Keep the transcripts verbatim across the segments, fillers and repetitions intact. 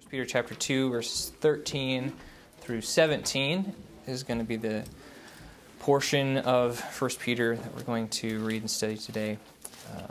Peter chapter two, verses thirteen through seventeen is going to be the portion of First Peter that we're going to read and study today. Um,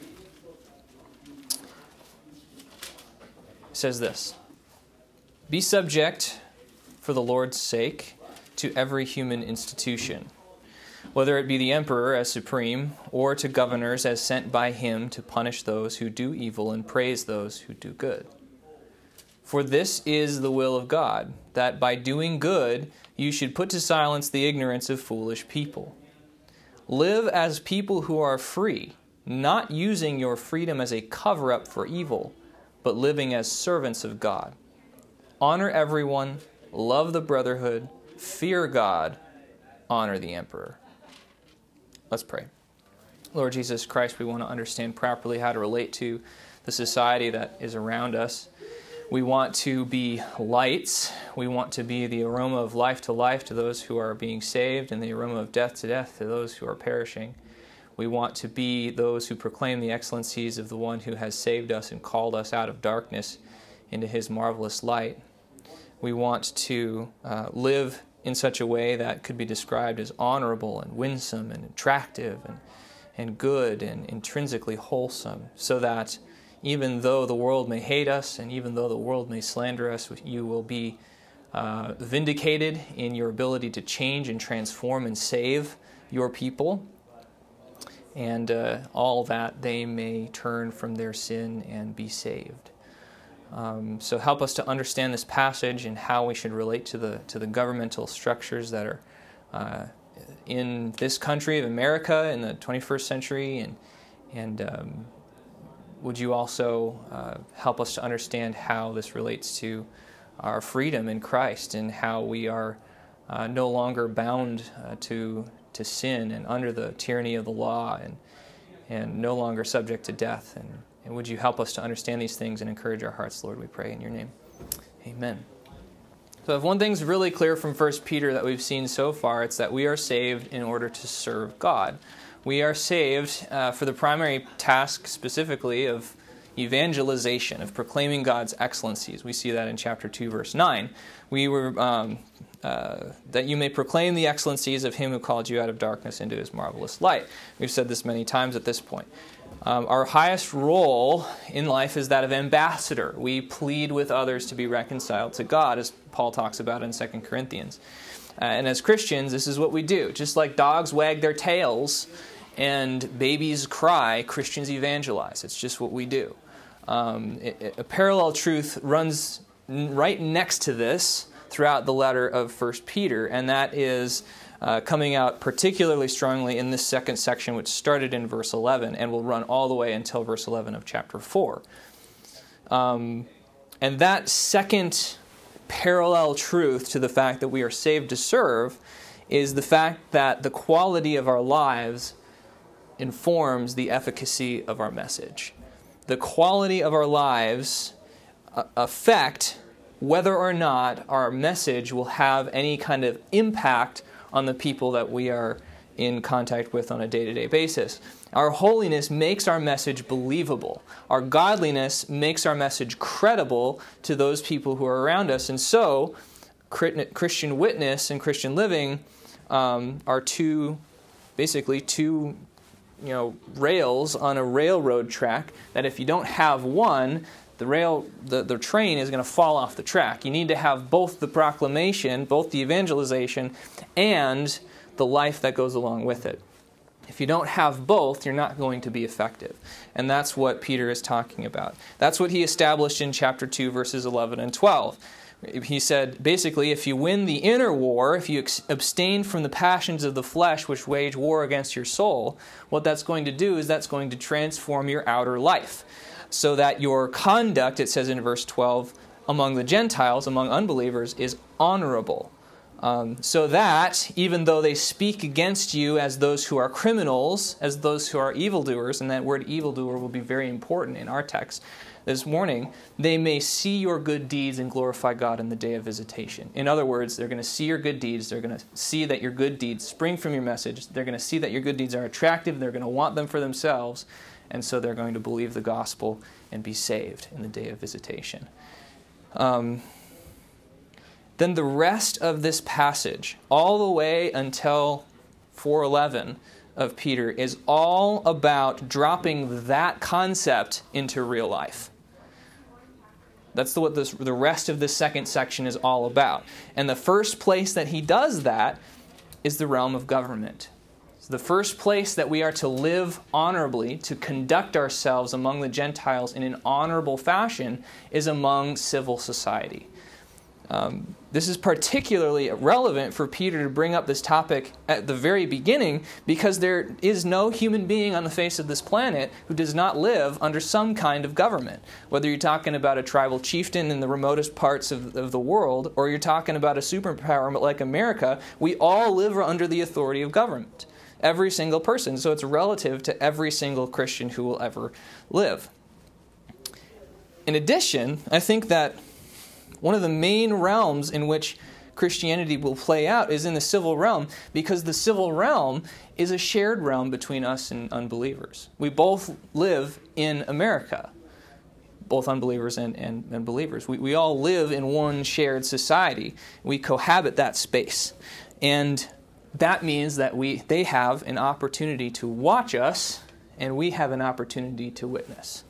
it says this: "Be subject, for the Lord's sake, to every human institution, whether it be the emperor as supreme, or to governors as sent by him to punish those who do evil and praise those who do good. For this is the will of God, that by doing good you should put to silence the ignorance of foolish people. Live as people who are free, not using your freedom as a cover-up for evil, but living as servants of God. Honor everyone, love the brotherhood, fear God, honor the emperor." Let's pray. Lord Jesus Christ, we want to understand properly how to relate to the society that is around us. We want to be lights. We want to be the aroma of life to life to those who are being saved, and the aroma of death to death to those who are perishing. We want to be those who proclaim the excellencies of the one who has saved us and called us out of darkness into his marvelous light. We want to uh, live in such a way that could be described as honorable and winsome and attractive and, and good and intrinsically wholesome, so that even though the world may hate us and even though the world may slander us, you will be uh, vindicated in your ability to change and transform and save your people, and uh, all that they may turn from their sin and be saved. Um, so help us to understand this passage and how we should relate to the to the governmental structures that are uh, in this country of America in the twenty-first century, and and um, would you also uh, help us to understand how this relates to our freedom in Christ and how we are uh, no longer bound uh, to to sin and under the tyranny of the law and and no longer subject to death. And, and would you help us to understand these things and encourage our hearts, Lord, we pray in your name. Amen. So if one thing's really clear from First Peter that we've seen so far, it's that we are saved in order to serve God. We are saved uh, for the primary task specifically of evangelization, of proclaiming God's excellencies. We see that in chapter two, verse nine. We were um, uh, that you may proclaim the excellencies of him who called you out of darkness into his marvelous light. We've said this many times at this point. Um, our highest role in life is that of ambassador. We plead with others to be reconciled to God, as Paul talks about in Second Corinthians. Uh, and as Christians, this is what we do. Just like dogs wag their tails and babies cry, Christians evangelize. It's just what we do. Um, it, it, a parallel truth runs n- right next to this throughout the letter of First Peter, and that is uh, coming out particularly strongly in this second section, which started in verse eleven and will run all the way until verse eleven of chapter four. Um, and that second parallel truth to the fact that we are saved to serve is the fact that the quality of our lives informs the efficacy of our message. The quality of our lives affect whether or not our message will have any kind of impact on the people that we are in contact with on a day-to-day basis. Our holiness makes our message believable. Our godliness makes our message credible to those people who are around us. And so, Christian witness and Christian living um, are two, basically two, you know, rails on a railroad track that if you don't have one, the rail, the, the train is going to fall off the track. You need to have both the proclamation, both the evangelization, and the life that goes along with it. If you don't have both, you're not going to be effective. And that's what Peter is talking about. That's what he established in chapter two, verses eleven and twelve. He said, basically, if you win the inner war, if you abstain from the passions of the flesh which wage war against your soul, what that's going to do is that's going to transform your outer life, so that your conduct, it says in verse twelve, among the Gentiles, among unbelievers, is honorable. Um, so that, even though they speak against you as those who are criminals, as those who are evildoers, and that word evildoer will be very important in our text this morning, they may see your good deeds and glorify God in the day of visitation. In other words, they're going to see your good deeds. They're going to see that your good deeds spring from your message. They're going to see that your good deeds are attractive. They're going to want them for themselves. And so they're going to believe the gospel and be saved in the day of visitation. Um, then the rest of this passage, all the way until four eleven of Peter, is all about dropping that concept into real life. That's the, what this, the rest of this second section is all about. And the first place that he does that is the realm of government. So the first place that we are to live honorably, to conduct ourselves among the Gentiles in an honorable fashion, is among civil society. Um, this is particularly relevant for Peter to bring up this topic at the very beginning, because there is no human being on the face of this planet who does not live under some kind of government. Whether you're talking about a tribal chieftain in the remotest parts of, of the world, or you're talking about a superpower like America, we all live under the authority of government. Every single person. So it's relative to every single Christian who will ever live. In addition, I think that one of the main realms in which Christianity will play out is in the civil realm, because the civil realm is a shared realm between us and unbelievers. We both live in America, both unbelievers and, and, and believers. We, we all live in one shared society. We cohabit that space. And that means that we they have an opportunity to watch us, and we have an opportunity to witness.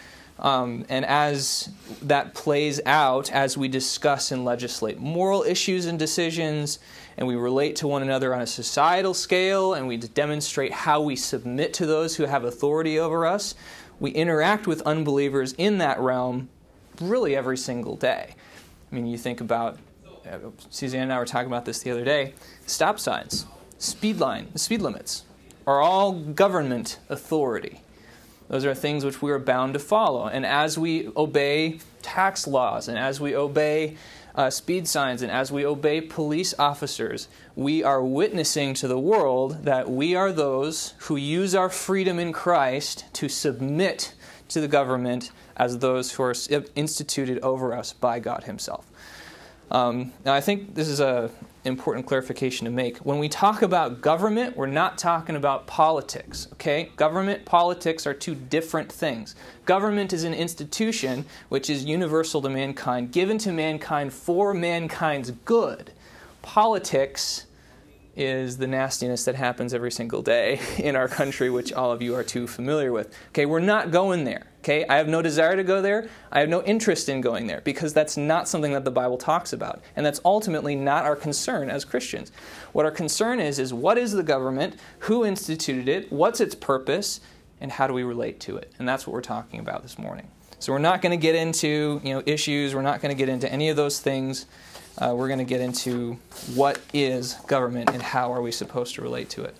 Um, and as that plays out, as we discuss and legislate moral issues and decisions, and we relate to one another on a societal scale, and we demonstrate how we submit to those who have authority over us, we interact with unbelievers in that realm really every single day. I mean, you think about, uh, Suzanne and I were talking about this the other day, stop signs, speed line, speed limits are all government authority. Those are things which we are bound to follow. And as we obey tax laws, and as we obey uh, speed signs, and as we obey police officers, we are witnessing to the world that we are those who use our freedom in Christ to submit to the government as those who are instituted over us by God Himself. Um, now, I think this is an important clarification to make. When we talk about government, we're not talking about politics, okay? Government, politics are two different things. Government is an institution which is universal to mankind, given to mankind for mankind's good. Politics is the nastiness that happens every single day in our country, which all of you are too familiar with. Okay, we're not going there. Okay, I have no desire to go there. I have no interest in going there, because that's not something that the Bible talks about. And that's ultimately not our concern as Christians. What our concern is, is what is the government, who instituted it, what's its purpose, and how do we relate to it? And that's what we're talking about this morning. So we're not going to get into, you know, issues. We're not going to get into any of those things. Uh, we're going to get into what is government and how are we supposed to relate to it.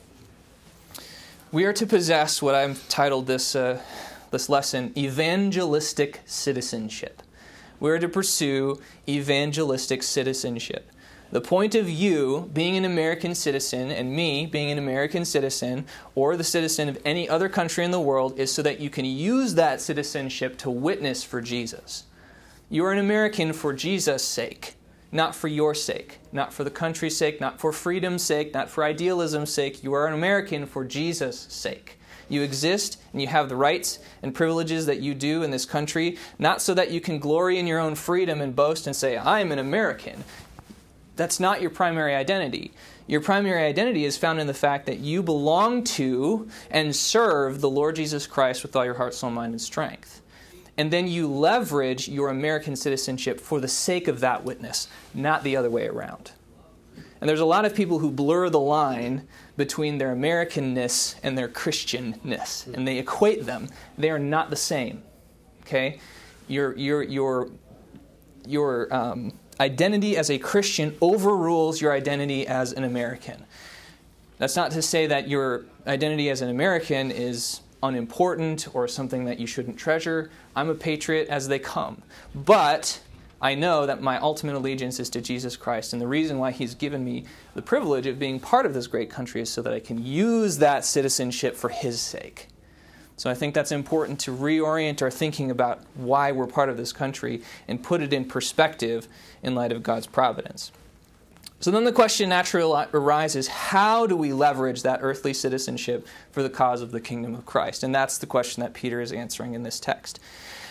We are to possess what I've titled this uh, this lesson, evangelistic citizenship. We are to pursue evangelistic citizenship. The point of you being an American citizen and me being an American citizen or the citizen of any other country in the world is so that you can use that citizenship to witness for Jesus. You are an American for Jesus' sake. Not for your sake, not for the country's sake, not for freedom's sake, not for idealism's sake. You are an American for Jesus' sake. You exist and you have the rights and privileges that you do in this country, not so that you can glory in your own freedom and boast and say, I'm an American. That's not your primary identity. Your primary identity is found in the fact that you belong to and serve the Lord Jesus Christ with all your heart, soul, mind, and strength. And then you leverage your American citizenship for the sake of that witness, not the other way around. And there's a lot of people who blur the line between their Americanness and their Christianness, and they equate them. They are not the same. Okay, your your your your um, identity as a Christian overrules your identity as an American. That's not to say that your identity as an American is unimportant or something that you shouldn't treasure. I'm a patriot as they come. But I know that my ultimate allegiance is to Jesus Christ, and the reason why He's given me the privilege of being part of this great country is so that I can use that citizenship for His sake. So I think that's important to reorient our thinking about why we're part of this country and put it in perspective in light of God's providence. So then the question naturally arises, how do we leverage that earthly citizenship for the cause of the kingdom of Christ? And that's the question that Peter is answering in this text.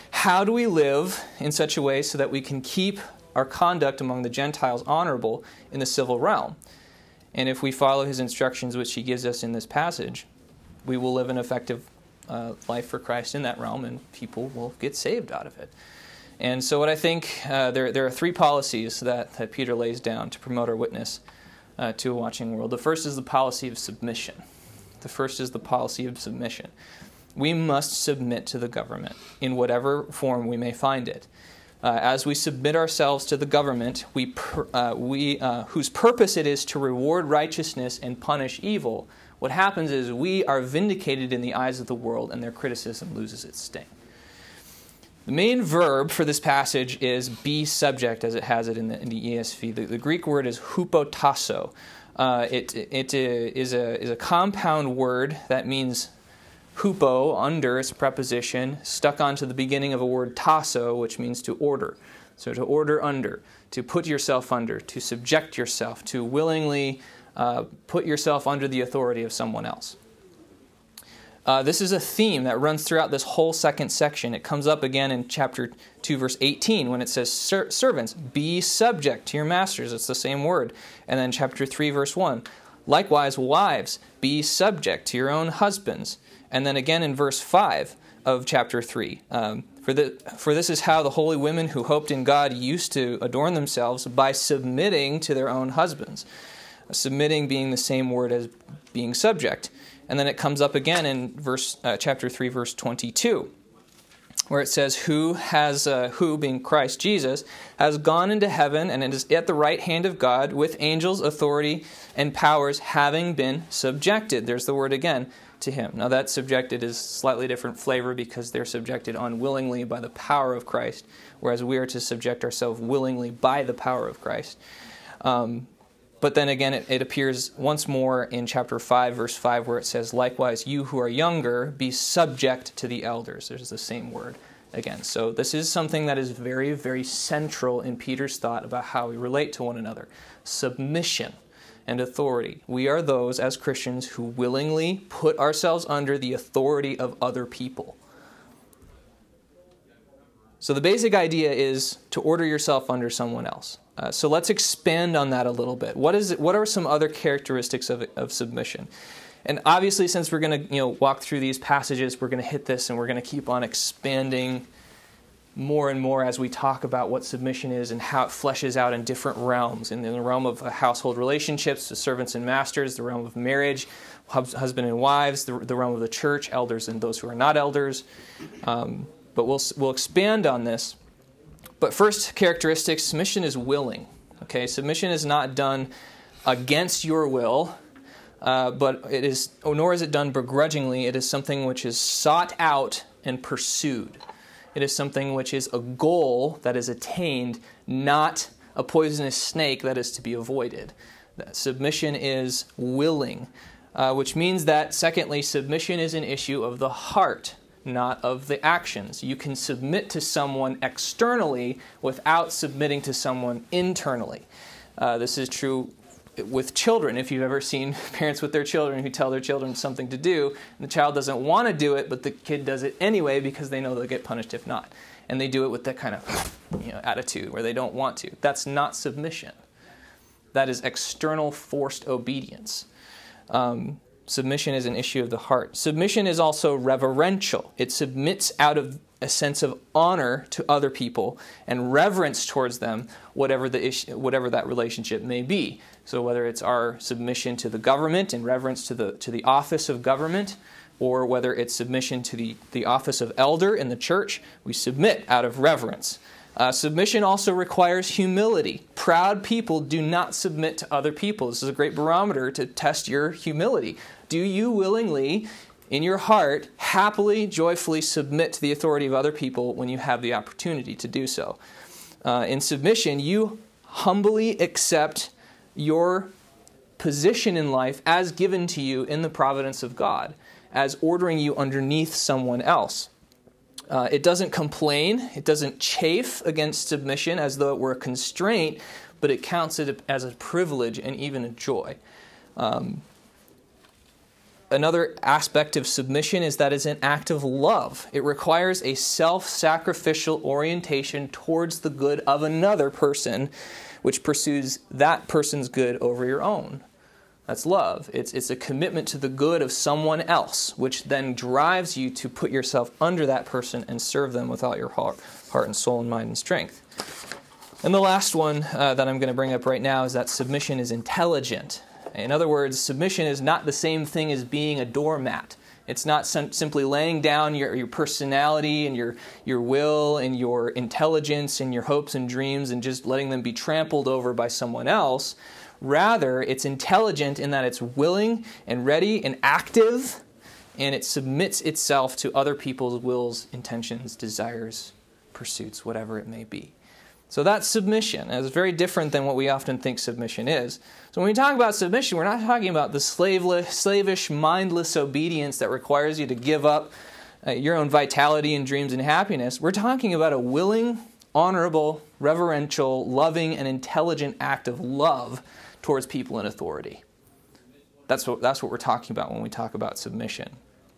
how do we live in such a way so that we can keep our conduct among the Gentiles honorable in the civil realm? And if we follow his instructions, which he gives us in this passage, we will live an effective uh, life for Christ in that realm, and people will get saved out of it. And so what I think, uh, there, there are three policies that, that Peter lays down to promote our witness uh, to a watching world. The first is the policy of submission. The first is the policy of submission. We must submit to the government in whatever form we may find it. Uh, as we submit ourselves to the government, we, per, uh, we uh, whose purpose it is to reward righteousness and punish evil, what happens is we are vindicated in the eyes of the world, and their criticism loses its sting. The main verb for this passage is be subject, as it has it in the, in the E S V. The, the Greek word is hupotasso. Uh, it it is a is a compound word that means hupo, under, its preposition, stuck onto the beginning of a word tasso, which means to order. So to order under, to put yourself under, to subject yourself, to willingly uh, put yourself under the authority of someone else. Uh, this is a theme that runs throughout this whole second section. It comes up again in chapter two, verse eighteen, when it says, servants, be subject to your masters. It's the same word. And then chapter three, verse one, likewise, wives, be subject to your own husbands. And then again in verse five of chapter three, um, for, the, for this is how the holy women who hoped in God used to adorn themselves, by submitting to their own husbands. Submitting being the same word as being subject. And then it comes up again in verse uh, chapter three, verse twenty-two, where it says, who has, uh, who, being Christ Jesus, has gone into heaven and is at the right hand of God with angels, authority, and powers, having been subjected. There's the word again, to him. Now that subjected is slightly different flavor because they're subjected unwillingly by the power of Christ, whereas we are to subject ourselves willingly by the power of Christ. Um, But then again, it, it appears once more in chapter five, verse five, where it says, likewise, you who are younger, be subject to the elders. There's the same word again. So this is something that is very, very central in Peter's thought about how we relate to one another. Submission and authority. We are those, as Christians, who willingly put ourselves under the authority of other people. So the basic idea is to order yourself under someone else. Uh, so let's expand on that a little bit. What is it, what are some other characteristics of, of submission? And obviously, since we're going to you know walk through these passages, we're going to hit this and we're going to keep on expanding more and more as we talk about what submission is and how it fleshes out in different realms. In, in the realm of household relationships, to servants and masters, the realm of marriage, husband and wives, the, the realm of the church, elders and those who are not elders. Um, but we'll we'll expand on this. But first characteristic, submission is willing. Okay, submission is not done against your will, uh, but it is, nor is it done begrudgingly. It is something which is sought out and pursued. It is something which is a goal that is attained, not a poisonous snake that is to be avoided. That submission is willing, uh, which means that, secondly, submission is an issue of the heart, not of the actions. You can submit to someone externally without submitting to someone internally. Uh, this is true with children. If you've ever seen parents with their children who tell their children something to do, and the child doesn't want to do it, but the kid does it anyway because they know they'll get punished if not. And they do it with that kind of you know, attitude where they don't want to. That's not submission. That is external forced obedience. Um, Submission is an issue of the heart. Submission is also reverential. It submits out of a sense of honor to other people and reverence towards them, whatever the issue, whatever that relationship may be. So whether it's our submission to the government in reverence to the to the office of government, or whether it's submission to the, the office of elder in the church, we submit out of reverence. Uh, submission also requires humility. Proud people do not submit to other people. This is a great barometer to test your humility. Do you willingly, in your heart, happily, joyfully submit to the authority of other people when you have the opportunity to do so? Uh, in submission, you humbly accept your position in life as given to you in the providence of God, as ordering you underneath someone else. Uh, it doesn't complain, it doesn't chafe against submission as though it were a constraint, but it counts it as a privilege and even a joy. Um, another aspect of submission is that it's an act of love. It requires a self-sacrificial orientation towards the good of another person, which pursues that person's good over your own. That's love. It's, it's a commitment to the good of someone else, which then drives you to put yourself under that person and serve them with all your heart, heart and soul and mind and strength. And the last one uh, that I'm going to bring up right now is that submission is intelligent. In other words, submission is not the same thing as being a doormat. It's not sim- simply laying down your, your personality and your, your will and your intelligence and your hopes and dreams and just letting them be trampled over by someone else. Rather, it's intelligent in that it's willing and ready and active, and it submits itself to other people's wills, intentions, desires, pursuits, whatever it may be. So that's submission. And it's very different than what we often think submission is. So when we talk about submission, we're not talking about the slaveless, slavish, mindless obedience that requires you to give up uh, your own vitality and dreams and happiness. We're talking about a willing, honorable, reverential, loving, and intelligent act of love towards people in authority. That's what, that's what we're talking about when we talk about submission.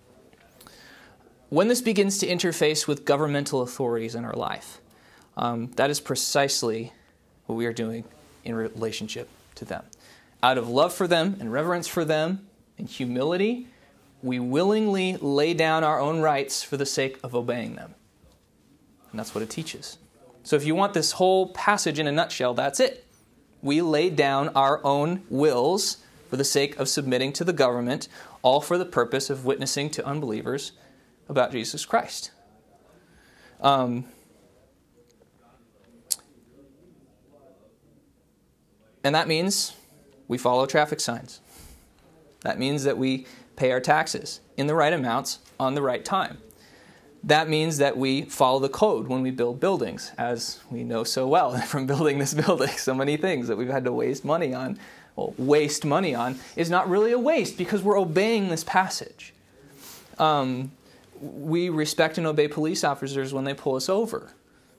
When this begins to interface with governmental authorities in our life, um, that is precisely what we are doing in relationship to them. Out of love for them and reverence for them and humility, we willingly lay down our own rights for the sake of obeying them. And that's what it teaches. So if you want this whole passage in a nutshell, that's it. We lay down our own wills for the sake of submitting to the government, all for the purpose of witnessing to unbelievers about Jesus Christ. Um, and that means we follow traffic signs. That means that we pay our taxes in the right amounts on the right time. That means that we follow the code when we build buildings, as we know so well from building this building. So many things that we've had to waste money on, well, waste money on, is not really a waste because we're obeying this passage. Um, we respect and obey police officers when they pull us over.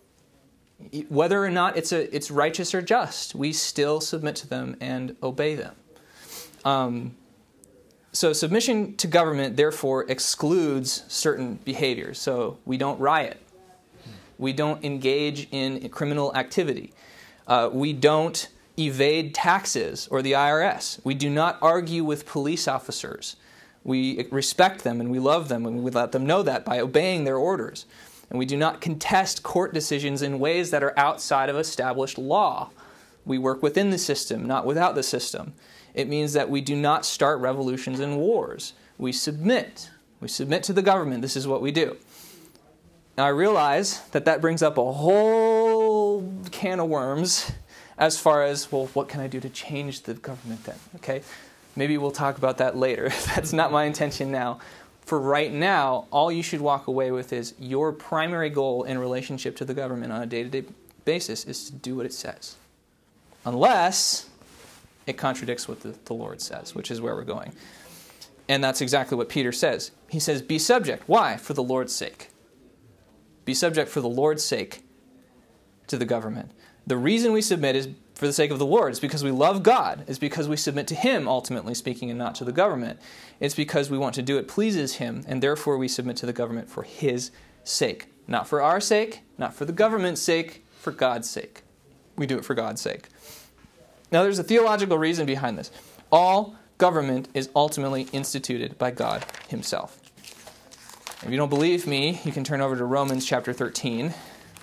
Whether or not it's a it's righteous or just, we still submit to them and obey them. Um, So submission to government, therefore, excludes certain behaviors. So we don't riot. We don't engage in criminal activity. Uh, we don't evade taxes or the I R S. We do not argue with police officers. We respect them and we love them, and we let them know that by obeying their orders. And we do not contest court decisions in ways that are outside of established law. We work within the system, not without the system. It means that we do not start revolutions and wars. We submit. We submit to the government. This is what we do. Now, I realize that that brings up a whole can of worms as far as, well, what can I do to change the government then? Okay, maybe we'll talk about that later. That's not my intention now. For right now, all you should walk away with is your primary goal in relationship to the government on a day-to-day basis is to do what it says. Unless it contradicts what the, the Lord says, which is where we're going. And that's exactly what Peter says. He says, be subject. Why? For the Lord's sake. Be subject for the Lord's sake to the government. The reason we submit is for the sake of the Lord. It's because we love God. It's because we submit to Him, ultimately speaking, and not to the government. It's because we want to do what pleases Him, and therefore we submit to the government for His sake. Not for our sake, not for the government's sake, for God's sake. We do it for God's sake. Now, there's a theological reason behind this. All government is ultimately instituted by God Himself. If you don't believe me, you can turn over to Romans chapter thirteen,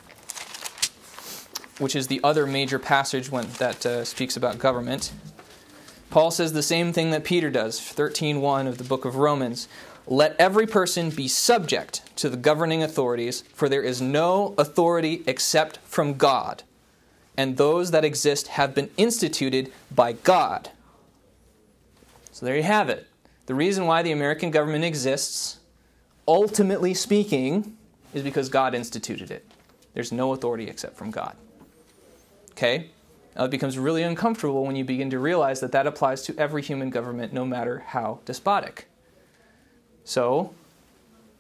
which is the other major passage when, that uh, speaks about government. Paul says the same thing that Peter does, thirteen one of the book of Romans. Let every person be subject to the governing authorities, for there is no authority except from God. And those that exist have been instituted by God. So there you have it. The reason why the American government exists, ultimately speaking, is because God instituted it. There's no authority except from God. Okay? Now it becomes really uncomfortable when you begin to realize that that applies to every human government, no matter how despotic. So,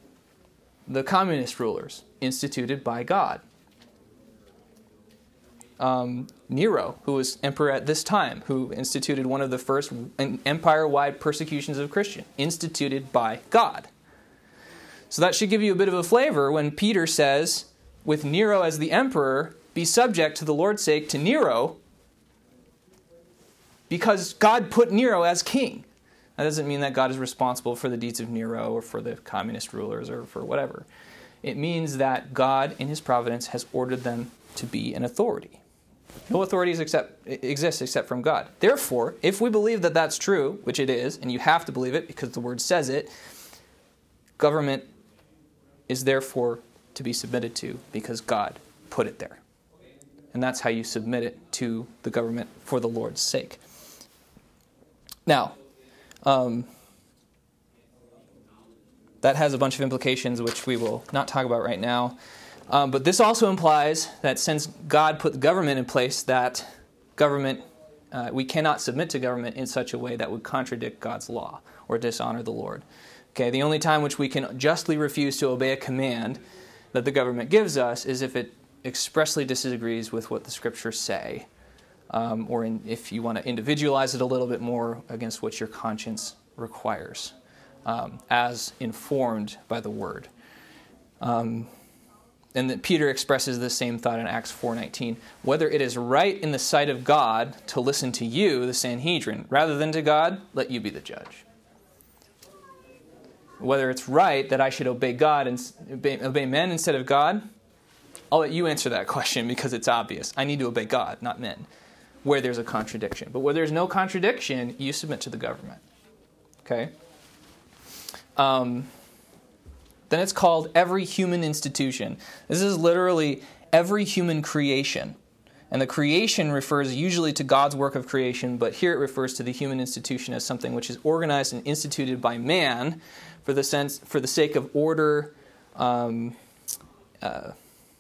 the communist rulers, instituted by God. um, Nero, who was emperor at this time, who instituted one of the first empire-wide persecutions of Christians, instituted by God. So that should give you a bit of a flavor when Peter says, with Nero as the emperor, be subject to the Lord's sake to Nero, because God put Nero as king. That doesn't mean that God is responsible for the deeds of Nero or for the communist rulers or for whatever. It means that God, in his providence, has ordered them to be an authority. No authorities except, exist except from God. Therefore, if we believe that that's true, which it is, and you have to believe it because the Word says it, government is therefore to be submitted to because God put it there. And that's how you submit it to the government for the Lord's sake. Now, um, that has a bunch of implications which we will not talk about right now. Um, but this also implies that since God put the government in place, that government, uh, we cannot submit to government in such a way that would contradict God's law or dishonor the Lord. Okay, the only time which we can justly refuse to obey a command that the government gives us is if it expressly disagrees with what the Scriptures say, um, or in, if you want to individualize it a little bit more against what your conscience requires, um, as informed by the Word. Um, And that Peter expresses the same thought in Acts four nineteen. Whether it is right in the sight of God to listen to you, the Sanhedrin, rather than to God, let you be the judge. Whether it's right that I should obey God and obey, obey men instead of God, I'll let you answer that question because it's obvious. I need to obey God, not men, where there's a contradiction. But where there's no contradiction, you submit to the government. Okay? Um... Then it's called every human institution. This is literally every human creation. And the creation refers usually to God's work of creation, but here it refers to the human institution as something which is organized and instituted by man for the sense, for the sake of order um, uh,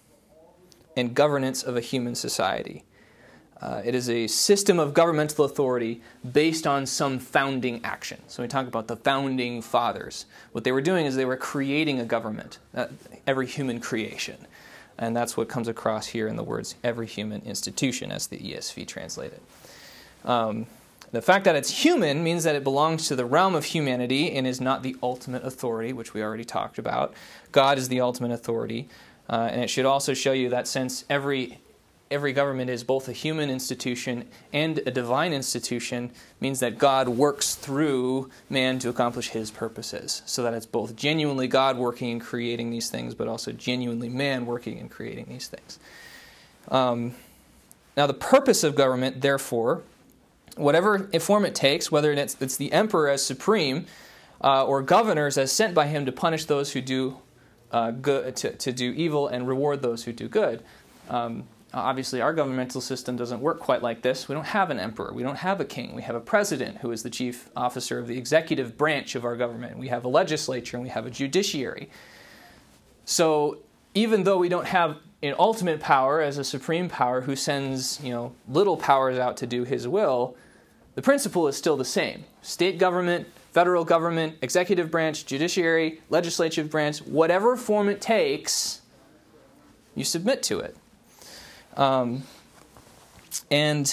and governance of a human society. Uh, it is a system of governmental authority based on some founding action. So we talk about the founding fathers. What they were doing is they were creating a government, uh, every human creation. And that's what comes across here in the words, every human institution, as the E S V translated. Um, the fact that it's human means that it belongs to the realm of humanity and is not the ultimate authority, which we already talked about. God is the ultimate authority. Uh, and it should also show you that since every Every government is both a human institution and a divine institution, means that God works through man to accomplish his purposes. So that it's both genuinely God working and creating these things, but also genuinely man working and creating these things. Um, now the purpose of government, therefore, whatever form it takes, whether it's, it's the emperor as supreme, uh, or governors as sent by him to punish those who do uh, good, to, to do evil and reward those who do good, um, obviously, our governmental system doesn't work quite like this. We don't have an emperor. We don't have a king. We have a president who is the chief officer of the executive branch of our government. We have a legislature and we have a judiciary. So even though we don't have an ultimate power as a supreme power who sends, you know, little powers out to do his will, the principle is still the same. State government, federal government, executive branch, judiciary, legislative branch, whatever form it takes, you submit to it. Um, and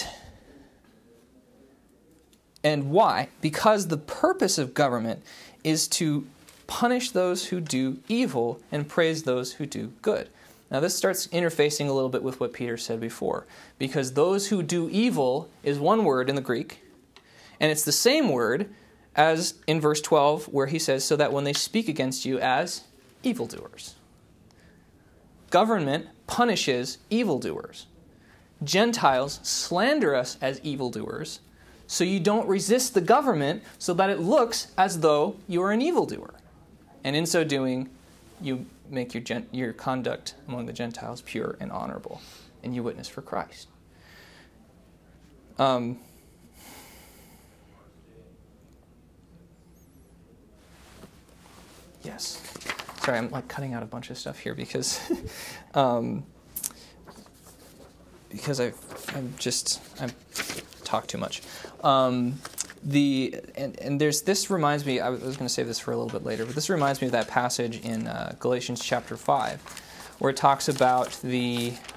and why? Because the purpose of government is to punish those who do evil and praise those who do good. Now this starts interfacing a little bit with what Peter said before, because those who do evil is one word in the Greek, and it's the same word as in verse twelve where he says, so that when they speak against you as evildoers. Government punishes evildoers. Gentiles slander us as evildoers, so you don't resist the government so that it looks as though you are an evildoer. And in so doing, you make your, gen- your conduct among the Gentiles pure and honorable, and you witness for Christ. Um, yes. Sorry, I'm like cutting out a bunch of stuff here because um, because I've I'm just I've talked too much. Um, the and, and there's this reminds me. I was going to save this for a little bit later, but this reminds me of that passage in uh, Galatians chapter five, where it talks about the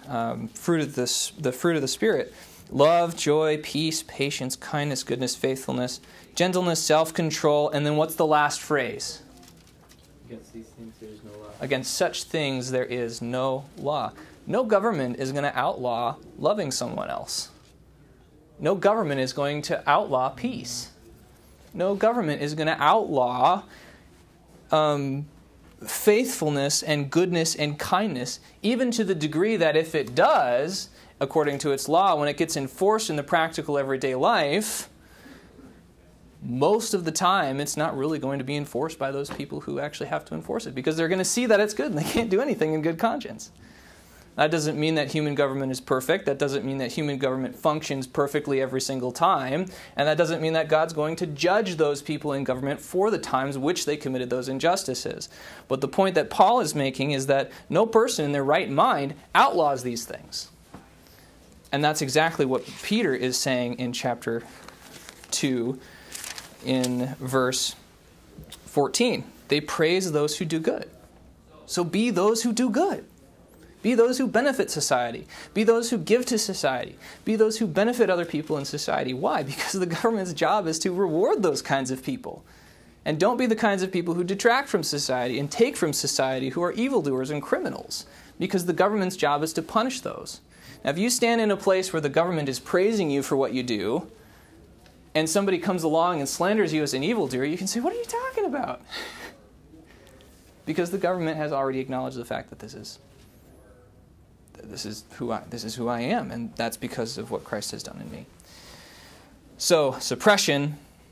um, fruit of this, the fruit of the Spirit: love, joy, peace, patience, kindness, goodness, faithfulness, gentleness, self-control. And then what's the last phrase? Against these things there is no law. Against such things there is no law. No government is going to outlaw loving someone else. No government is going to outlaw peace. No government is going to outlaw um, faithfulness and goodness and kindness, even to the degree that if it does, according to its law, when it gets enforced in the practical everyday life, most of the time it's not really going to be enforced by those people who actually have to enforce it, because they're going to see that it's good and they can't do anything in good conscience. That doesn't mean that human government is perfect. That doesn't mean that human government functions perfectly every single time. And that doesn't mean that God's going to judge those people in government for the times which they committed those injustices. But the point that Paul is making is that no person in their right mind outlaws these things. And that's exactly what Peter is saying in chapter two, in verse fourteen. They praise those who do good. So be those who do good. Be those who benefit society. Be those who give to society. Be those who benefit other people in society. Why? Because the government's job is to reward those kinds of people. And don't be the kinds of people who detract from society and take from society, who are evildoers and criminals. Because the government's job is to punish those. Now, if you stand in a place where the government is praising you for what you do, and somebody comes along and slanders you as an evildoer, you can say, what are you talking about? Because the government has already acknowledged the fact that this is This is who I this is who I am, and that's because of what Christ has done in me. So suppression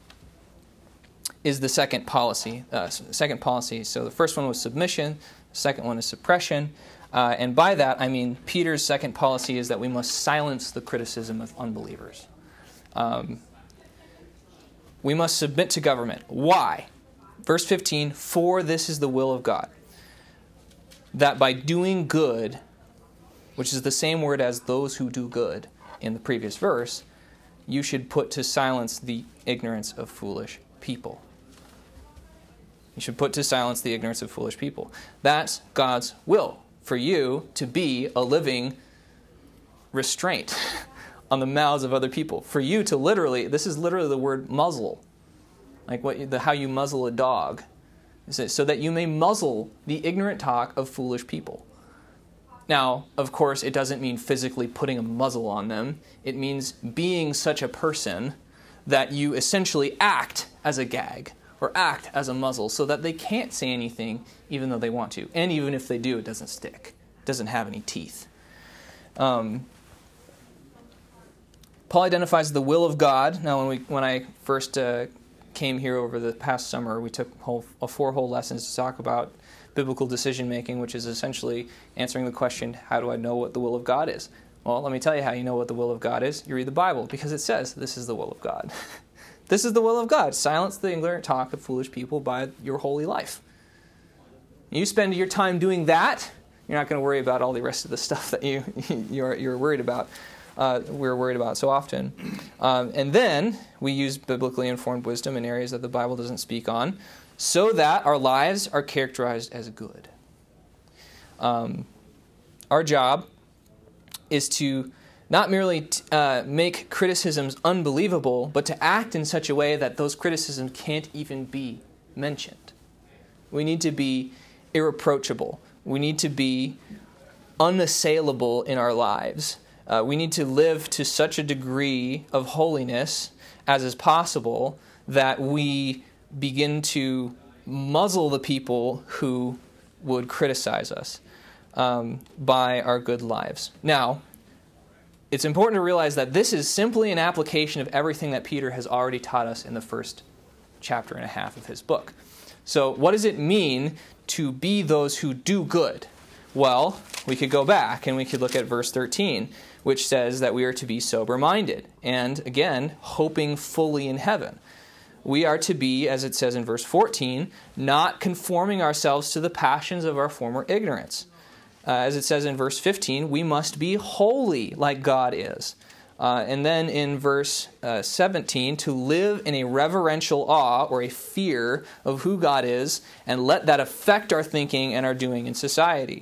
is the second policy. Uh, second policy. So the first one was submission. The second one is suppression, uh, and by that I mean Peter's second policy is that we must silence the criticism of unbelievers. Um, we must submit to government. Why? Verse fifteen. For this is the will of God, that by doing good, which is the same word as those who do good in the previous verse, you should put to silence the ignorance of foolish people. You should put to silence the ignorance of foolish people. That's God's will, for you to be a living restraint on the mouths of other people. For you to literally, this is literally the word muzzle, like what the, how you muzzle a dog, so that you may muzzle the ignorant talk of foolish people. Now, of course, it doesn't mean physically putting a muzzle on them. It means being such a person that you essentially act as a gag or act as a muzzle so that they can't say anything even though they want to. And even if they do, it doesn't stick. It doesn't have any teeth. Um, Paul identifies the will of God. Now, when we when I first uh, came here over the past summer, we took whole, uh, four whole lessons to talk about biblical decision-making, which is essentially answering the question, how do I know what the will of God is? Well, let me tell you how you know what the will of God is. You read the Bible, because it says this is the will of God. This is the will of God. Silence the ignorant talk of foolish people by your holy life. You spend your time doing that, you're not going to worry about all the rest of the stuff that you, you're, you're worried about. Uh, we're worried about so often. Um, and then we use biblically informed wisdom in areas that the Bible doesn't speak on, so that our lives are characterized as good. Um, our job is to not merely t- uh, make criticisms unbelievable, but to act in such a way that those criticisms can't even be mentioned. We need to be irreproachable. We need to be unassailable in our lives. Uh, we need to live to such a degree of holiness as is possible that we begin to muzzle the people who would criticize us um, by our good lives. Now, it's important to realize that this is simply an application of everything that Peter has already taught us in the first chapter and a half of his book. So what does it mean to be those who do good? Well, we could go back and we could look at verse thirteen, which says that we are to be sober-minded and, again, hoping fully in heaven. We are to be, as it says in verse fourteen, not conforming ourselves to the passions of our former ignorance. Uh, as it says in verse fifteen, we must be holy like God is. Uh, and then in verse uh, seventeen, to live in a reverential awe or a fear of who God is, and let that affect our thinking and our doing in society.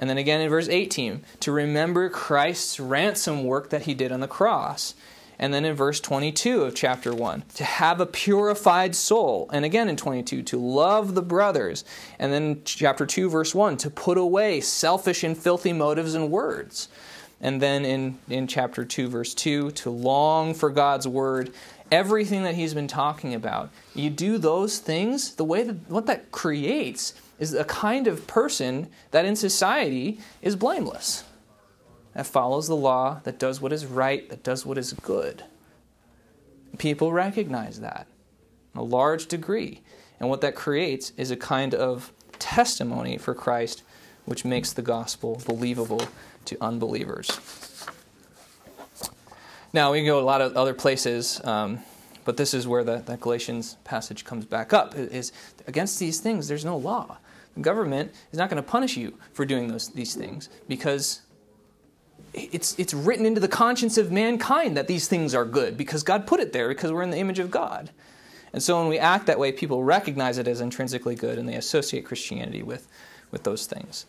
And then again in verse eighteen, to remember Christ's ransom work that he did on the cross. And then in verse twenty-two of chapter one, to have a purified soul. And again in twenty-two, to love the brothers. And then chapter two, verse one, to put away selfish and filthy motives and words. And then in, in chapter two, verse two, to long for God's word. Everything that he's been talking about. You do those things, the way that what that creates is a kind of person that in society is blameless. That follows the law, that does what is right, that does what is good. People recognize that in a large degree. And what that creates is a kind of testimony for Christ which makes the gospel believable to unbelievers. Now, we can go a lot of other places, um, but this is where the, the Galatians passage comes back up. It is against these things, there's no law. The government is not going to punish you for doing those these things because it's it's written into the conscience of mankind that these things are good because God put it there because we're in the image of God. And so when we act that way, people recognize it as intrinsically good and they associate Christianity with, with those things.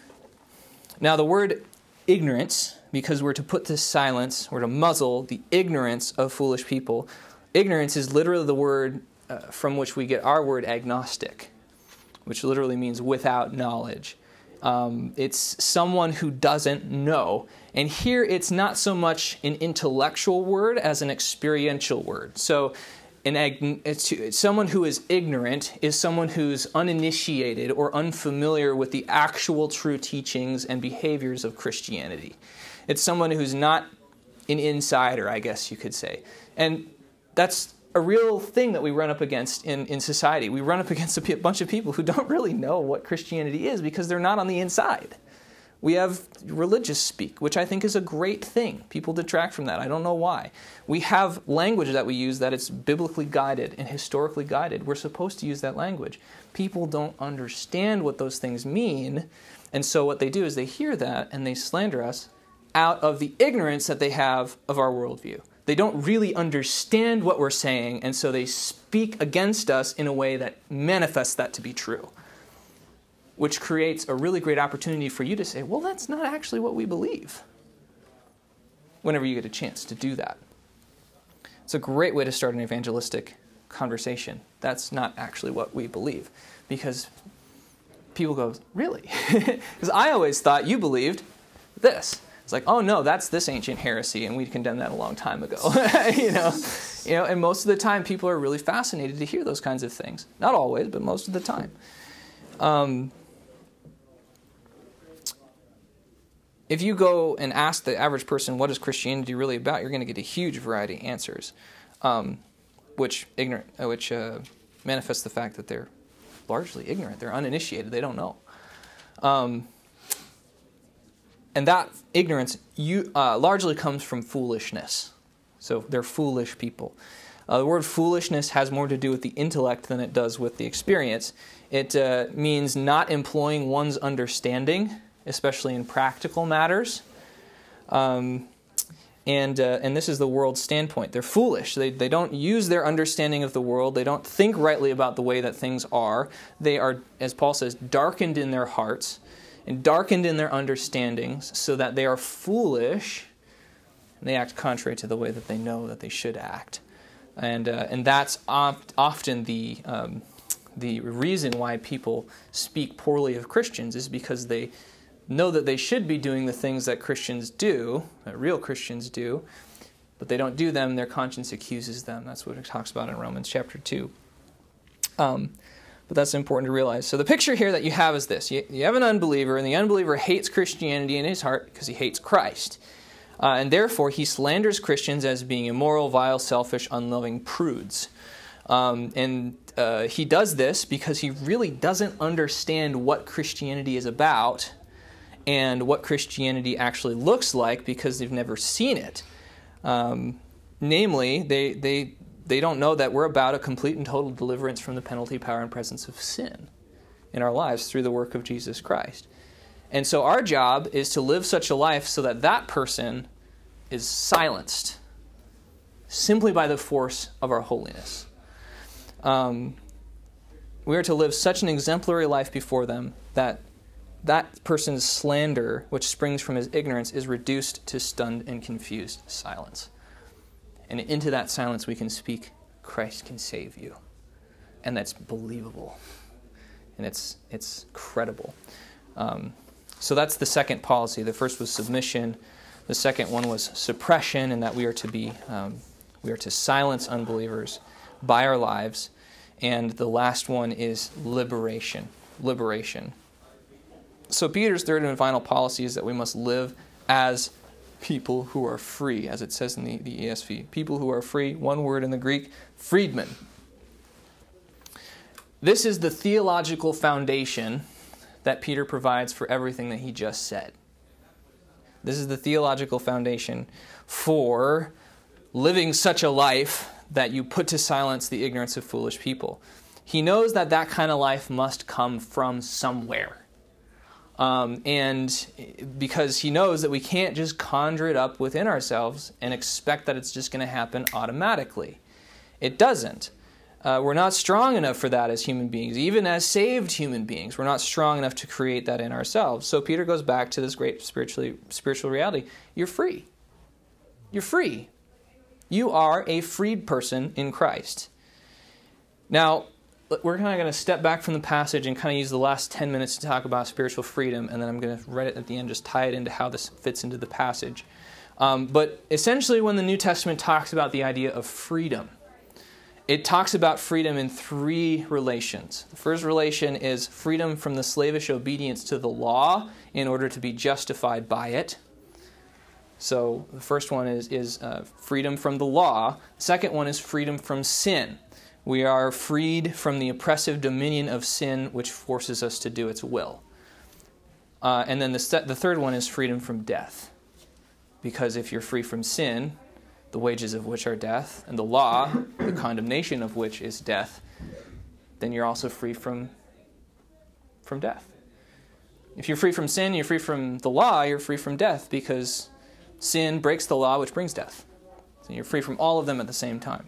Now, the word ignorance, because we're to put to silence or to muzzle the ignorance of foolish people, ignorance is literally the word uh, from which we get our word agnostic, which literally means without knowledge. Um, it's someone who doesn't know. And here it's not so much an intellectual word as an experiential word. So an ag- it's, someone who is ignorant is someone who's uninitiated or unfamiliar with the actual true teachings and behaviors of Christianity. It's someone who's not an insider, I guess you could say. And that's a real thing that we run up against in, in society. We run up against a p- bunch of people who don't really know what Christianity is because they're not on the inside. We have religious speak, which I think is a great thing. People detract from that. I don't know why. We have language that we use that it's biblically guided and historically guided. We're supposed to use that language. People don't understand what those things mean, and so what they do is they hear that and they slander us out of the ignorance that they have of our worldview. They don't really understand what we're saying, and so they speak against us in a way that manifests that to be true, which creates a really great opportunity for you to say, well, that's not actually what we believe, whenever you get a chance to do that. It's a great way to start an evangelistic conversation. That's not actually what we believe, because people go, really? Because I always thought you believed this. It's like, oh no, that's this ancient heresy, and we condemned that a long time ago. you know, you know, and most of the time, people are really fascinated to hear those kinds of things. Not always, but most of the time. Um, if you go and ask the average person, what is Christianity really about, you're going to get a huge variety of answers, um, which ignorant, which uh, manifests the fact that they're largely ignorant. They're uninitiated. They don't know. Um, And that ignorance you, uh, largely comes from foolishness. So they're foolish people. Uh, the word foolishness has more to do with the intellect than it does with the experience. It uh, means not employing one's understanding, especially in practical matters. Um, and uh, and this is the world's standpoint. They're foolish. They they don't use their understanding of the world. They don't think rightly about the way that things are. They are, as Paul says, darkened in their hearts and darkened in their understandings, so that they are foolish, and they act contrary to the way that they know that they should act. And uh, and that's oft, often the um, the reason why people speak poorly of Christians, is because they know that they should be doing the things that Christians do, that real Christians do, but they don't do them. Their conscience accuses them. That's what it talks about in Romans chapter two. Um, But that's important to realize. So the picture here that you have is this. You, you have an unbeliever, and the unbeliever hates Christianity in his heart because he hates Christ. Uh, and therefore, he slanders Christians as being immoral, vile, selfish, unloving prudes. Um, and uh, he does this because he really doesn't understand what Christianity is about and what Christianity actually looks like, because they've never seen it. Um, namely, they... they They don't know that we're about a complete and total deliverance from the penalty, power, and presence of sin in our lives through the work of Jesus Christ. And so our job is to live such a life so that that person is silenced simply by the force of our holiness. Um, we are to live such an exemplary life before them that that person's slander, which springs from his ignorance, is reduced to stunned and confused silence. And into that silence we can speak, Christ can save you. And that's believable. And it's it's credible. Um, so that's the second policy. The first was submission. The second one was suppression, and that we are to be um, we are to silence unbelievers by our lives. And the last one is liberation. Liberation. So Peter's third and final policy is that we must live as people who are free, as it says in the, the E S V. People who are free, one word in the Greek, freedmen. This is the theological foundation that Peter provides for everything that he just said. This is the theological foundation for living such a life that you put to silence the ignorance of foolish people. He knows that that kind of life must come from somewhere. Um, and because he knows that we can't just conjure it up within ourselves and expect that it's just going to happen automatically. It doesn't. Uh, we're not strong enough for that as human beings, even as saved human beings. We're not strong enough to create that in ourselves. So Peter goes back to this great spiritually, spiritual reality. You're free. You're free. You are a freed person in Christ. Now, we're kind of going to step back from the passage and kind of use the last ten minutes to talk about spiritual freedom, and then I'm going to read it at the end, just tie it into how this fits into the passage. Um, but essentially, when the New Testament talks about the idea of freedom, it talks about freedom in three relations. The first relation is freedom from the slavish obedience to the law in order to be justified by it. So the first one is, is uh, freedom from the law. The second one is freedom from sin. We are freed from the oppressive dominion of sin, which forces us to do its will. Uh, and then the, st- the third one is freedom from death. Because if you're free from sin, the wages of which are death, and the law, the condemnation of which is death, then you're also free from, from death. If you're free from sin, you're free from the law, you're free from death, because sin breaks the law, which brings death. So you're free from all of them at the same time.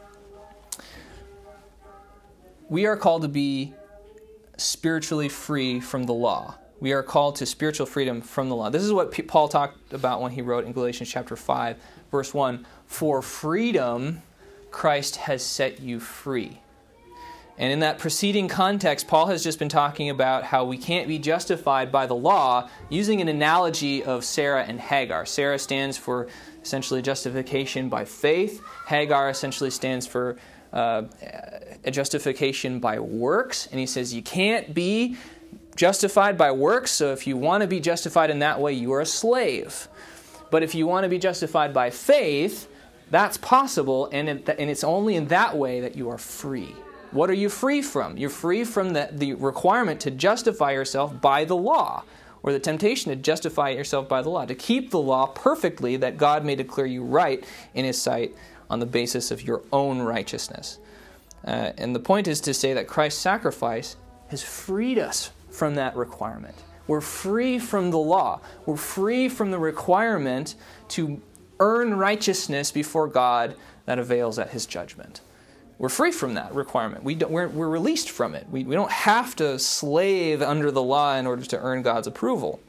We are called to be spiritually free from the law. We are called to spiritual freedom from the law. This is what Paul talked about when he wrote in Galatians chapter five, verse one, "For freedom Christ has set you free." And in that preceding context, Paul has just been talking about how we can't be justified by the law using an analogy of Sarah and Hagar. Sarah stands for essentially justification by faith. Hagar essentially stands for uh, a justification by works. And he says you can't be justified by works, so if you want to be justified in that way, you are a slave. But if you want to be justified by faith, that's possible, and, it, and it's only in that way that you are free. What are you free from? You're free from the, the requirement to justify yourself by the law, or the temptation to justify yourself by the law, to keep the law perfectly that God may declare you right in His sight on the basis of your own righteousness. Uh, and the point is to say that Christ's sacrifice has freed us from that requirement. We're free from the law. We're free from the requirement to earn righteousness before God that avails at His judgment. We're free from that requirement. We don't, we're, we're released from it. We, we don't have to slave under the law in order to earn God's approval.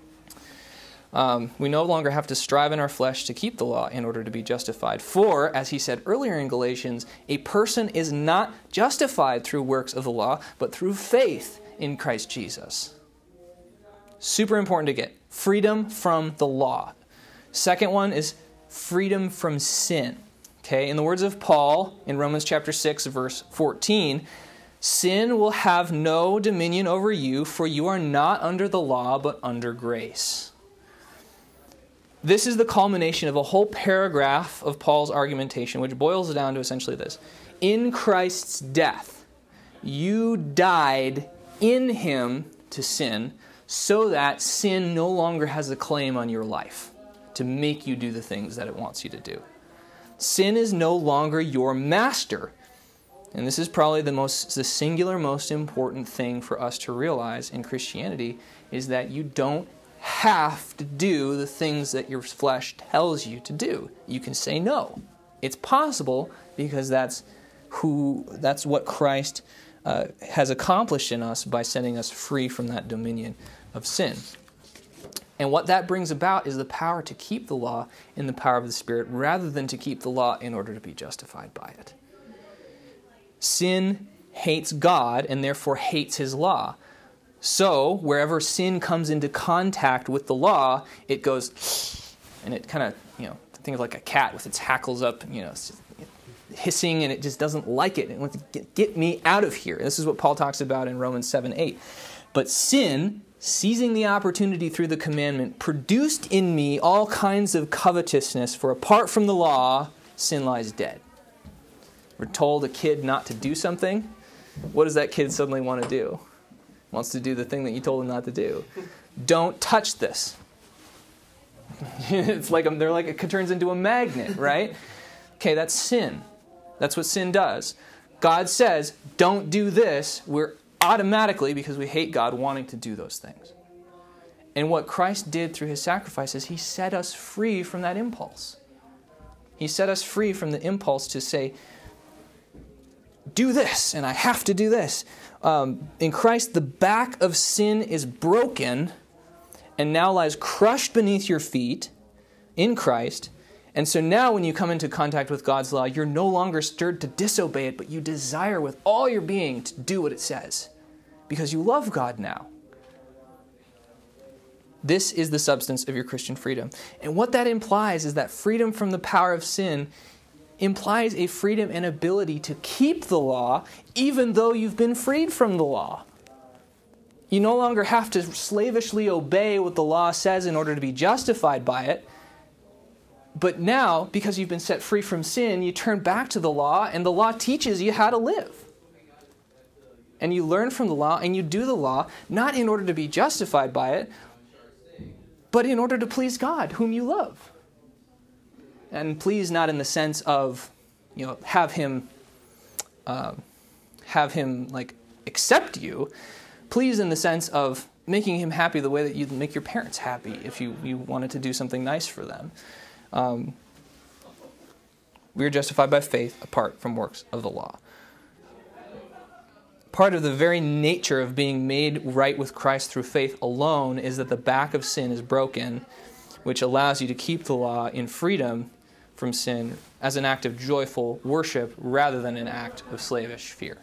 Um, we no longer have to strive in our flesh to keep the law in order to be justified. For, as he said earlier in Galatians, a person is not justified through works of the law, but through faith in Christ Jesus. Super important to get. Freedom from the law. Second one is freedom from sin. Okay, in the words of Paul in Romans chapter six, verse fourteen, sin will have no dominion over you, for you are not under the law, but under grace. This is the culmination of a whole paragraph of Paul's argumentation, which boils down to essentially this. In Christ's death, you died in Him to sin, so that sin no longer has a claim on your life to make you do the things that it wants you to do. Sin is no longer your master. And this is probably the most, the singular most important thing for us to realize in Christianity, is that you don't have to do the things that your flesh tells you to do. You can say no. It's possible because that's who, that's what Christ uh, has accomplished in us by setting us free from that dominion of sin. And what that brings about is the power to keep the law in the power of the Spirit rather than to keep the law in order to be justified by it. Sin hates God and therefore hates his law. So wherever sin comes into contact with the law, it goes and it kind of, you know, think of like a cat with its hackles up, you know, it's just hissing, and it just doesn't like it. It wants to get, get me out of here. This is what Paul talks about in Romans seven eight. But sin, seizing the opportunity through the commandment, produced in me all kinds of covetousness, for apart from the law, sin lies dead. We're told a kid not to do something. What does that kid suddenly want to do? Wants to do the thing that you told him not to do. Don't touch this. It's like a, they're like it turns into a magnet, right? Okay, that's sin. That's what sin does. God says, don't do this. We're automatically, because we hate God, wanting to do those things. And what Christ did through his sacrifice is he set us free from that impulse. He set us free from the impulse to say, do this, and I have to do this. Um, in Christ, the back of sin is broken and now lies crushed beneath your feet in Christ. And so now when you come into contact with God's law, you're no longer stirred to disobey it, but you desire with all your being to do what it says because you love God now. This is the substance of your Christian freedom. And what that implies is that freedom from the power of sin implies a freedom and ability to keep the law even though you've been freed from the law. You no longer have to slavishly obey what the law says in order to be justified by it. But now, because you've been set free from sin, you turn back to the law, and the law teaches you how to live. And you learn from the law, and you do the law, not in order to be justified by it, but in order to please God, whom you love. And please not in the sense of, you know, have him, uh, have him like accept you. Please in the sense of making him happy the way that you'd make your parents happy if you, you wanted to do something nice for them. Um, we are justified by faith apart from works of the law. Part of the very nature of being made right with Christ through faith alone is that the back of sin is broken, which allows you to keep the law in freedom from sin as an act of joyful worship rather than an act of slavish fear.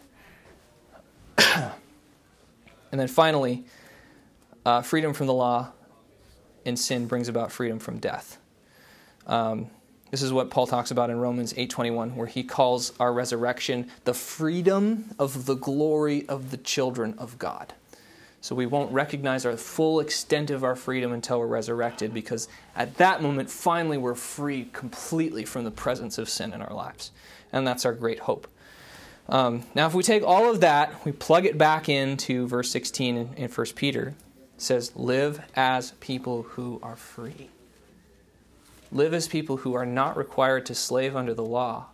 And then finally, uh, freedom from the law and sin brings about freedom from death. Um, this is what Paul talks about in Romans eight twenty-one, where he calls our resurrection the freedom of the glory of the children of God. So we won't recognize our full extent of our freedom until we're resurrected, because at that moment, finally, we're free completely from the presence of sin in our lives. And that's our great hope. Um, now, if we take all of that, we plug it back into verse sixteen in, in First Peter. It says, live as people who are free. Live as people who are not required to slave under the law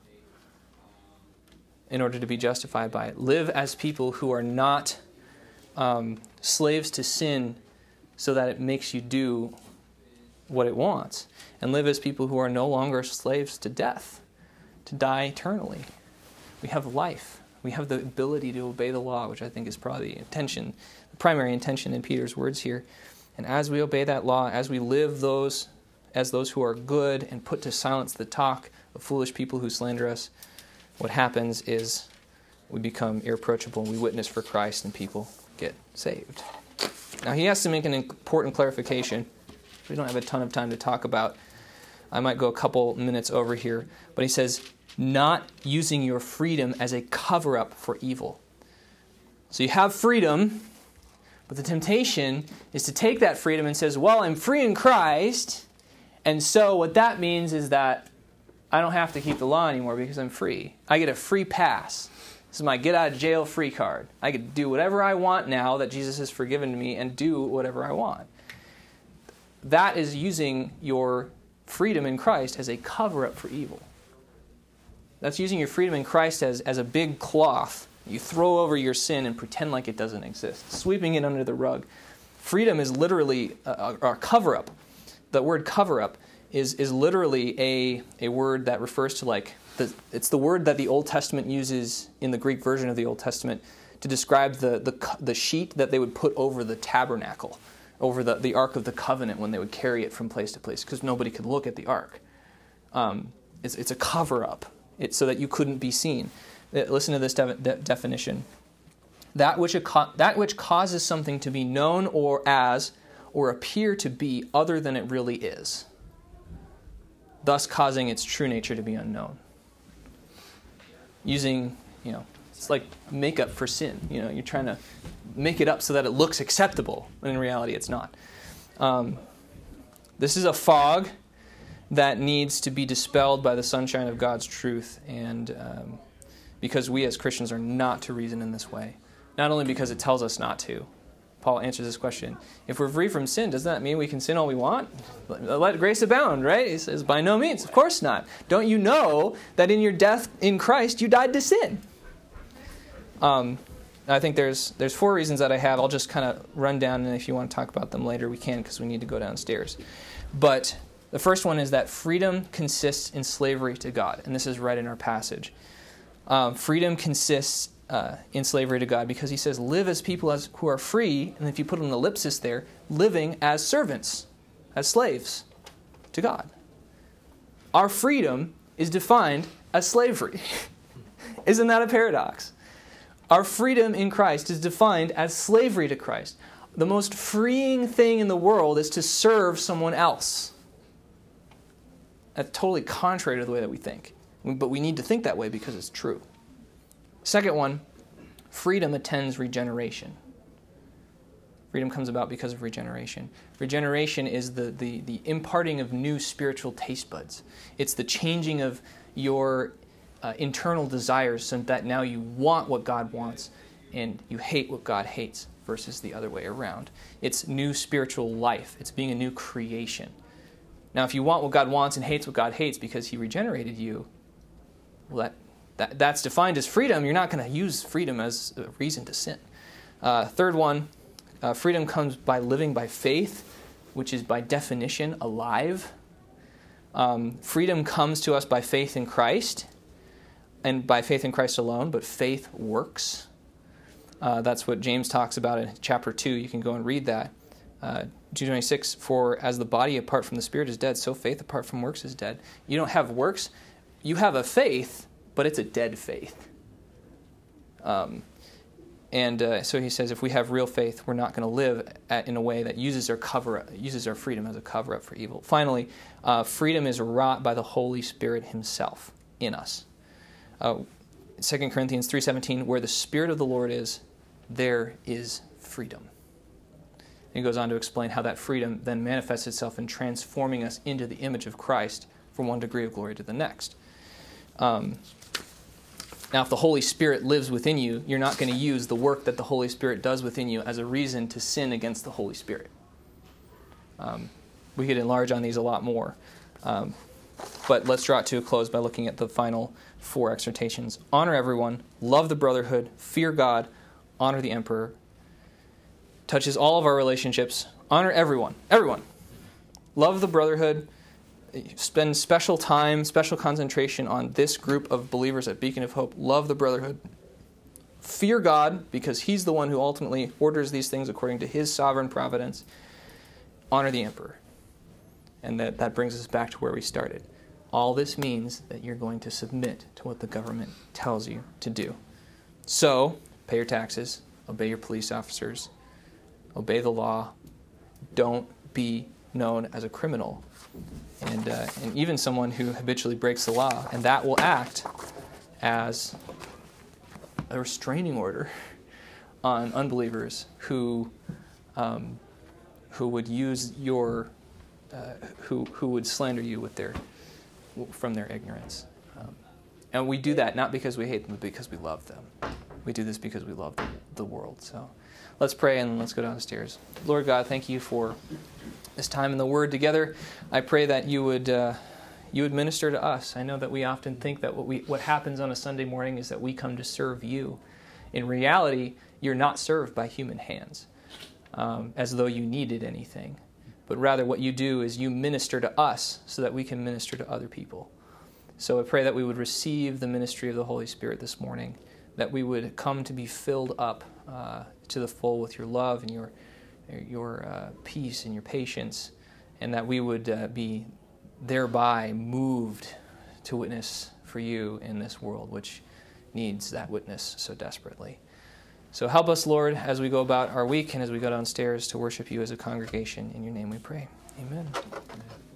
in order to be justified by it. Live as people who are not um, slaves to sin so that it makes you do what it wants. And live as people who are no longer slaves to death, to die eternally. We have life. We have the ability to obey the law, which I think is probably the intention, the primary intention in Peter's words here. And as we obey that law, as we live those as those who are good and put to silence the talk of foolish people who slander us, what happens is we become irreproachable and we witness for Christ and people get saved. Now he has to make an important clarification. We don't have a ton of time to talk about. I might go a couple minutes over here. But he says, not using your freedom as a cover-up for evil. So you have freedom, but the temptation is to take that freedom and says, well, I'm free in Christ, and so what that means is that I don't have to keep the law anymore because I'm free. I get a free pass. This is my get-out-of-jail-free card. I can do whatever I want now that Jesus has forgiven me and do whatever I want. That is using your freedom in Christ as a cover-up for evil. That's using your freedom in Christ as, as a big cloth you throw over your sin and pretend like it doesn't exist, sweeping it under the rug. Freedom is literally a, a, a cover-up. The word cover-up is, is literally a, a word that refers to like, the, it's the word that the Old Testament uses in the Greek version of the Old Testament to describe the, the, the sheet that they would put over the tabernacle. over the, the Ark of the Covenant when they would carry it from place to place because nobody could look at the Ark. Um, it's, it's a cover-up it's so that you couldn't be seen. Listen to this de- de- definition. That which, a, that which causes something to be known or as or appear to be other than it really is, thus causing its true nature to be unknown. Using, you know, it's like makeup for sin. You know, you're trying to make it up so that it looks acceptable, when in reality it's not. Um, this is a fog that needs to be dispelled by the sunshine of God's truth, and um, because we as Christians are not to reason in this way. Not only because it tells us not to. Paul answers this question. If we're free from sin, does that mean we can sin all we want? Let grace abound, right? He says, by no means. Of course not. Don't you know that in your death in Christ, you died to sin? Um, I think there's there's four reasons that I have. I'll just kind of run down, and if you want to talk about them later, we can, because we need to go downstairs. But the first one is that freedom consists in slavery to God, and this is right in our passage. Um, freedom consists Uh, in slavery to God, because he says, live as people as who are free, and if you put an ellipsis there, living as servants, as slaves to God. Our freedom is defined as slavery. Isn't that a paradox? Our freedom in Christ is defined as slavery to Christ. The most freeing thing in the world is to serve someone else. That's totally contrary to the way that we think. But we need to think that way because it's true. Second one, freedom attends regeneration. Freedom comes about because of regeneration. Regeneration is the, the, the imparting of new spiritual taste buds. It's the changing of your uh, internal desires so that now you want what God wants and you hate what God hates versus the other way around. It's new spiritual life. It's being a new creation. Now, if you want what God wants and hates what God hates because he regenerated you, well, that That, that's defined as freedom. You're not going to use freedom as a reason to sin. Uh, third one, uh, freedom comes by living by faith, which is by definition alive. Um, freedom comes to us by faith in Christ, and by faith in Christ alone, but faith works. Uh, that's what James talks about in chapter two. You can go and read that. Uh, two twenty-six, for as the body apart from the spirit is dead, so faith apart from works is dead. You don't have works. You have a faith, but it's a dead faith. Um, and uh, so he says, if we have real faith, we're not going to live at, in a way that uses our cover, uses our freedom as a cover-up for evil. Finally, uh, freedom is wrought by the Holy Spirit himself in us. Uh, Second Corinthians three seventeen, where the Spirit of the Lord is, there is freedom. And he goes on to explain how that freedom then manifests itself in transforming us into the image of Christ from one degree of glory to the next. Um, Now, if the Holy Spirit lives within you, you're not going to use the work that the Holy Spirit does within you as a reason to sin against the Holy Spirit. Um, we could enlarge on these a lot more. Um, but let's draw it to a close by looking at the final four exhortations. Honor everyone, love the brotherhood, fear God, honor the emperor. Touches all of our relationships. Honor everyone. Everyone. Love the brotherhood. Spend special time, special concentration on this group of believers at Beacon of Hope. Love the brotherhood. Fear God, because he's the one who ultimately orders these things according to his sovereign providence. Honor the emperor. And that, that brings us back to where we started. All this means that you're going to submit to what the government tells you to do. So, pay your taxes, obey your police officers, obey the law. Don't be known as a criminal. And, uh, and even someone who habitually breaks the law, and that will act as a restraining order on unbelievers who um, who would use your uh, who who would slander you with their from their ignorance. Um, and we do that not because we hate them, but because we love them. We do this because we love the, the world. So let's pray and let's go downstairs. Lord God, thank you for this time in the Word together. I pray that you would uh, you would minister to us. I know that we often think that what we what happens on a Sunday morning is that we come to serve you. In reality, you're not served by human hands, um, as though you needed anything. But rather what you do is you minister to us so that we can minister to other people. So I pray that we would receive the ministry of the Holy Spirit this morning, that we would come to be filled up uh, to the full with your love and your your uh, peace and your patience, and that we would uh, be thereby moved to witness for you in this world, which needs that witness so desperately. So help us, Lord, as we go about our week and as we go downstairs to worship you as a congregation. In your name we pray. Amen. Amen.